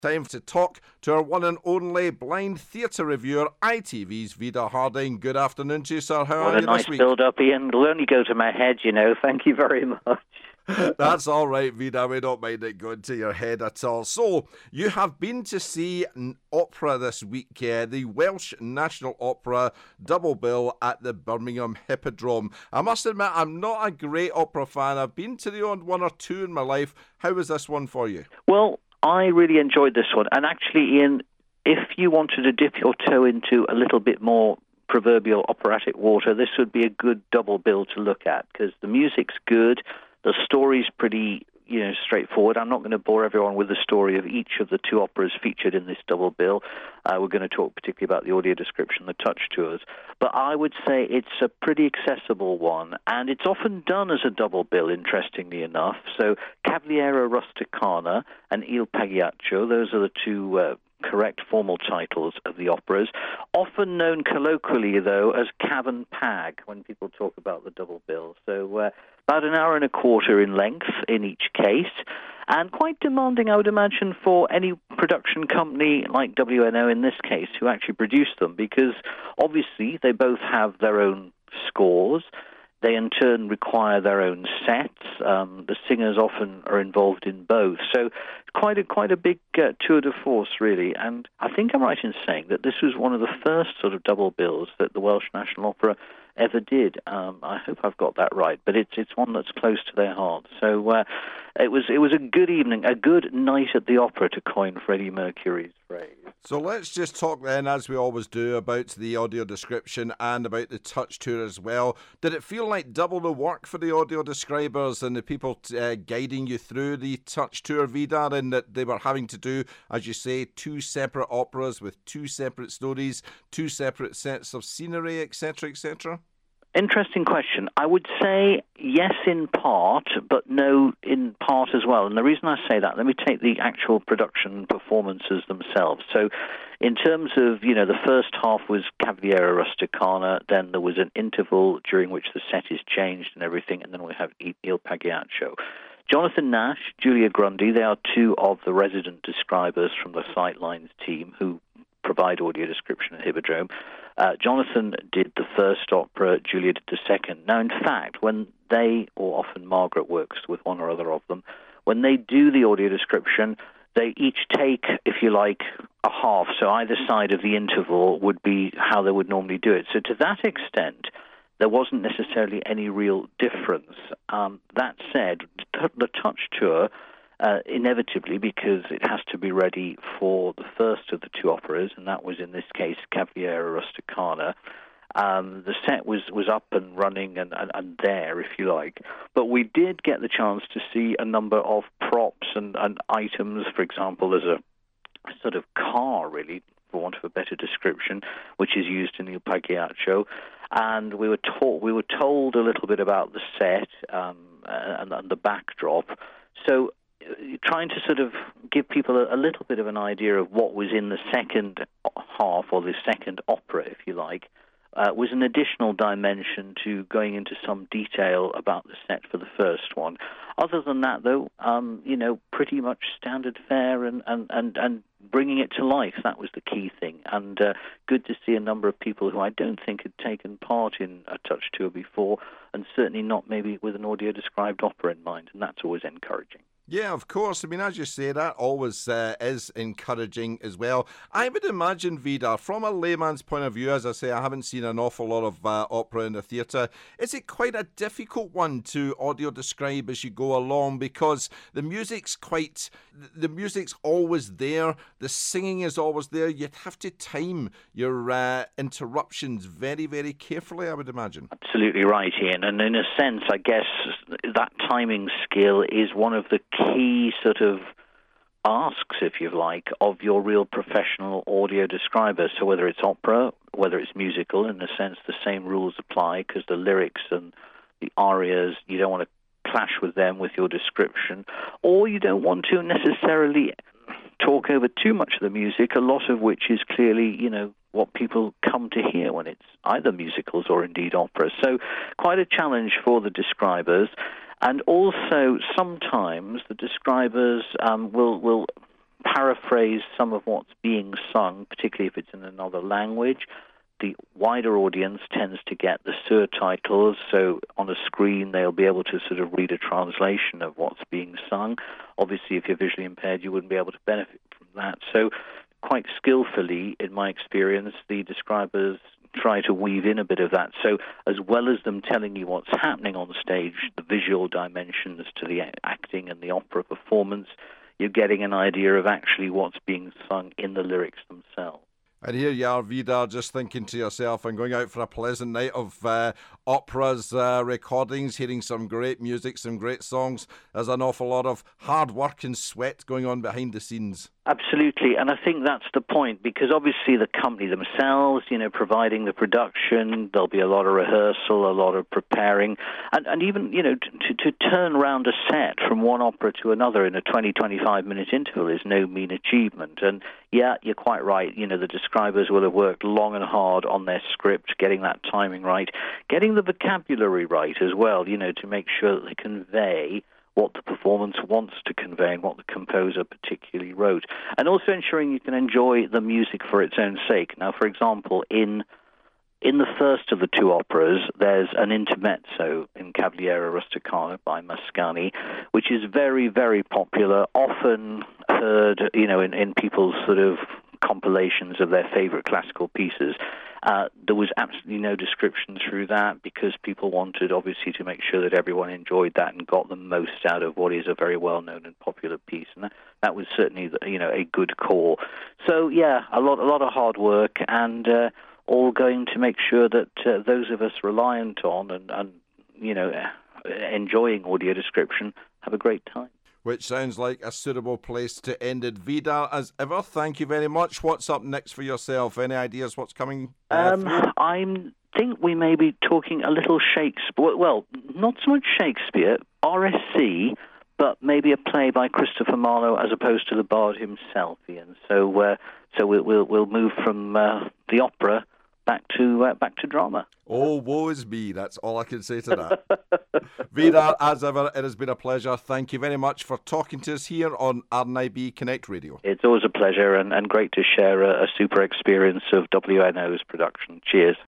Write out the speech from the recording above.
Time to talk to our one and only blind theatre reviewer, ITV's Vida Harding. Good afternoon to you, sir. How are you nice this week? build-up, Ian. It'll only go to my head, you know. Thank you very much. That's all right, Vida. We don't mind it going to your head at all. So, you have been to see an opera this week, the Welsh National Opera double bill at the Birmingham Hippodrome. I must admit, I'm not a great opera fan. I've been to the odd one or two in my life. How was this one for you? Well, I really enjoyed this one. And actually, Ian, if you wanted to dip your toe into a little bit more proverbial operatic water, this would be a good double bill to look at, because the music's good, the story's pretty, straightforward. I'm not going to bore everyone with the story of each of the two operas featured in this double bill. We're going to talk particularly about the audio description, the touch tours. But I would say it's a pretty accessible one, and it's often done as a double bill, interestingly enough. So Cavaliere Rusticana and Il Pagliaccio, those are the two correct formal titles of the operas, often known colloquially, though, as Cav and Pag when people talk about the double bill. So about an hour and a quarter in length in each case, and quite demanding, I would imagine, for any production company like WNO in this case, who actually produced them, because obviously they both have their own scores. They in turn require their own sets. The singers often are involved in both. So quite a big tour de force, really. And I think I'm right in saying that this was one of the first sort of double bills that the Welsh National Opera ever did. I hope I've got that right, but it's one that's close to their heart. So it was a good evening, a good night at the opera, to coin Freddie Mercury's phrase. So let's just talk then, as we always do, about the audio description and about the touch tour as well. Did it feel like double the work for the audio describers and the people guiding you through the touch tour, Vida, in that they were having to do, as you say, two separate operas with two separate stories, two separate sets of scenery, etc., etc.? Interesting question. I would say yes in part, but no in part as well. And the reason I say that, let me take the actual production performances themselves. So in terms of, the first half was Cavaliere Rusticana, then there was an interval during which the set is changed and everything, and then we have Il Pagliaccio. Jonathan Nash, Julia Grundy, they are two of the resident describers from the Sightlines team who provide audio description at Hippodrome. Jonathan did the first opera, Julia did the second. Now, in fact, when they, or often Margaret works with one or other of them, when they do the audio description, they each take, if you like, a half. So either side of the interval would be how they would normally do it. So to that extent, there wasn't necessarily any real difference. That said, the touch tour, inevitably, because it has to be ready for the first of the two operas, and that was in this case Cavaliere Rusticana. The set was up and running and there, if you like. But we did get the chance to see a number of props and items. For example, there's a sort of car, really, for want of a better description, which is used in Il Pagliaccio. And we were told a little bit about the set and the backdrop. So trying to sort of give people a little bit of an idea of what was in the second half, or the second opera, if you like, was an additional dimension to going into some detail about the set for the first one. Other than that, though, pretty much standard fare and bringing it to life. That was the key thing. And good to see a number of people who I don't think had taken part in a touch tour before, and certainly not maybe with an audio-described opera in mind, and that's always encouraging. Yeah, of course. I mean, as you say, that always is encouraging as well. I would imagine, Vida, from a layman's point of view, as I say, I haven't seen an awful lot of opera in the theatre. Is it quite a difficult one to audio describe as you go along? Because the music's always there. The singing is always there. You'd have to time your interruptions very, very carefully, I would imagine. Absolutely right, Ian. And in a sense, I guess that timing skill is one of the key sort of asks, if you like, of your real professional audio describer. So whether it's opera, whether it's musical, in a sense the same rules apply, because the lyrics and the arias, you don't want to clash with them with your description, or you don't want to necessarily talk over too much of the music, a lot of which is clearly, what people come to hear when it's either musicals or indeed opera. So quite a challenge for the describers. And also, sometimes the describers will paraphrase some of what's being sung, particularly if it's in another language. The wider audience tends to get the surtitles, so on a screen they'll be able to sort of read a translation of what's being sung. Obviously, if you're visually impaired, you wouldn't be able to benefit from that. So quite skillfully, in my experience, the describers try to weave in a bit of that. So as well as them telling you what's happening on stage, the visual dimensions to the acting and the opera performance, you're getting an idea of actually what's being sung in the lyrics themselves. And here you are, Vidar, just thinking to yourself, I'm going out for a pleasant night of operas recordings, hearing some great music, some great songs. There's an awful lot of hard work and sweat going on behind the scenes. Absolutely, and I think that's the point, because obviously the company themselves, providing the production, there'll be a lot of rehearsal, a lot of preparing, and even, to turn around a set from one opera to another in a 20-25 minute interval is no mean achievement. And yeah, you're quite right, the describers will have worked long and hard on their script, getting that timing right, getting the vocabulary right as well, to make sure that they convey what the performance wants to convey and what the composer particularly wrote. And also ensuring you can enjoy the music for its own sake. Now, for example, in the first of the two operas, there's an intermezzo in Cavaliere Rusticana by Mascagni, which is very, very popular, often heard, in people's sort of compilations of their favorite classical pieces. There was absolutely no description through that because people wanted, obviously, to make sure that everyone enjoyed that and got the most out of what is a very well-known and popular piece. And that was certainly, a good call. So, yeah, a lot of hard work, and all going to make sure that those of us reliant on and enjoying audio description have a great time. Which sounds like a suitable place to end it. Vidar, as ever, thank you very much. What's up next for yourself? Any ideas what's coming through? I think we may be talking a little Shakespeare. Well, not so much Shakespeare, RSC, but maybe a play by Christopher Marlowe as opposed to the Bard himself, Ian. So we'll move from the opera back to drama. Oh, woe is me. That's all I can say to that. Vidar, as ever, it has been a pleasure. Thank you very much for talking to us here on RNIB Connect Radio. It's always a pleasure and great to share a super experience of WNO's production. Cheers.